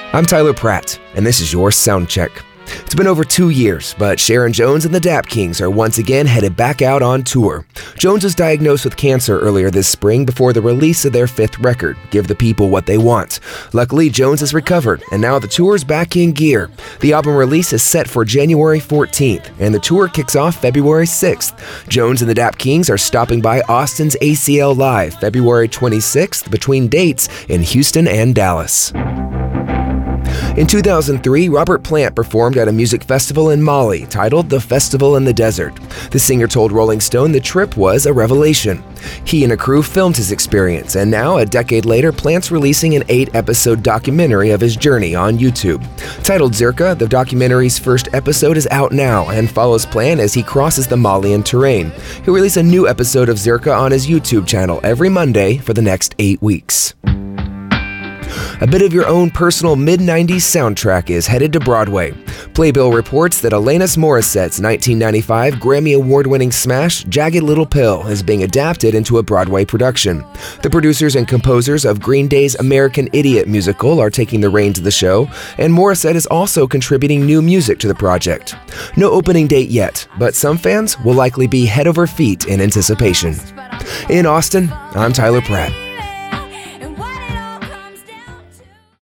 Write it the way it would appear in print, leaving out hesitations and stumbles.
I'm Tyler Pratt, and this is your Sound Check. It's been over 2 years, but Sharon Jones and the Dap Kings are once again headed back out on tour. Jones was diagnosed with cancer earlier this spring before the release of their 5th record, Give the People What They Want. Luckily, Jones has recovered, and now the tour's back in gear. The album release is set for January 14th, and the tour kicks off February 6th. Jones and the Dap Kings are stopping by Austin's ACL Live February 26th between dates in Houston and Dallas. In 2003, Robert Plant performed at a music festival in Mali titled The Festival in the Desert. The singer told Rolling Stone the trip was a revelation. He and a crew filmed his experience, and now, a decade later, Plant's releasing an 8-episode documentary of his journey on YouTube. Titled Zirka, the documentary's first episode is out now and follows Plant as he crosses the Malian terrain. He'll release a new episode of Zirka on his YouTube channel every Monday for the next 8 weeks. A bit of your own personal mid-90s soundtrack is headed to Broadway. Playbill reports that Alanis Morissette's 1995 Grammy Award-winning smash, Jagged Little Pill, is being adapted into a Broadway production. The producers and composers of Green Day's American Idiot musical are taking the reins of the show, and Morissette is also contributing new music to the project. No opening date yet, but some fans will likely be head over feet in anticipation. In Austin, I'm Tyler Pratt.